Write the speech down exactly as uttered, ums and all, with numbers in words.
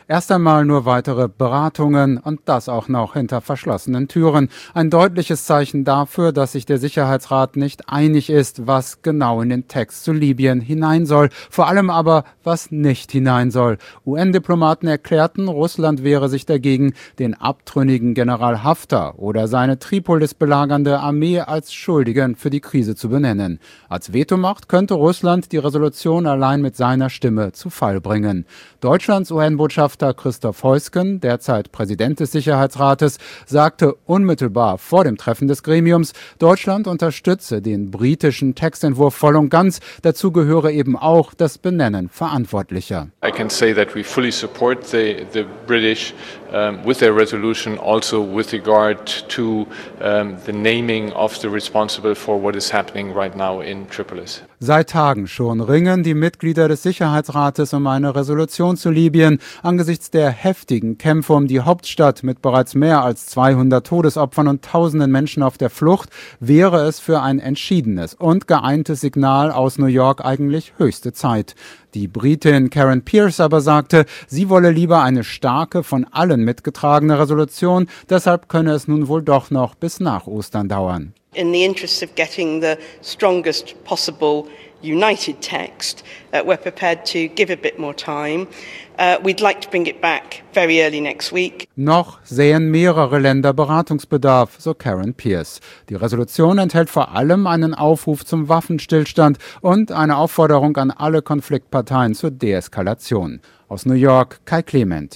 Erst einmal nur weitere Beratungen und das auch noch hinter verschlossenen Türen. Ein deutliches Zeichen dafür, dass sich der Sicherheitsrat nicht einig ist, was genau in den Text zu Libyen hinein soll. Vor allem aber, was nicht hinein soll. U N-Diplomaten erklärten, Russland wehre sich dagegen, den abtrünnigen General Haftar oder seine Tripolis belagernde Armee als Schuldigen für die Krise zu benennen. Als Vetomacht könnte Russland die Resolution allein mit seiner Stimme zu Fall bringen. Deutschlands U N-Botschafter Christoph Heusgen, derzeit Präsident des Sicherheitsrates, sagte unmittelbar vor dem Treffen des Gremiums, Deutschland unterstütze den britischen Textentwurf voll und ganz. Dazu gehöre eben auch das Benennen Verantwortlicher. I can say that we fully support the, the British um, with their resolution, also with regard to um, the naming of the responsible for what is happening right now in Tripolis. Seit Tagen schon ringen die Mitglieder des Sicherheitsrates um eine Resolution zu Libyen. Angesichts der heftigen Kämpfe um die Hauptstadt mit bereits mehr als zweihundert Todesopfern und tausenden Menschen auf der Flucht wäre es für ein entschiedenes und geeintes Signal aus New York eigentlich höchste Zeit. Die Britin Karen Pierce aber sagte, sie wolle lieber eine starke, von allen mitgetragene Resolution, deshalb könne es nun wohl doch noch bis nach Ostern dauern. In the interest of getting the strongest possible united text, uh, we're prepared to give a bit more time. Uh, we'd like to bring it back very early next week. Noch sehen mehrere Länder Beratungsbedarf, so Karen Pierce. Die Resolution enthält vor allem einen Aufruf zum Waffenstillstand und eine Aufforderung an alle Konfliktparteien zur Deeskalation. Aus New York, Kai Clement.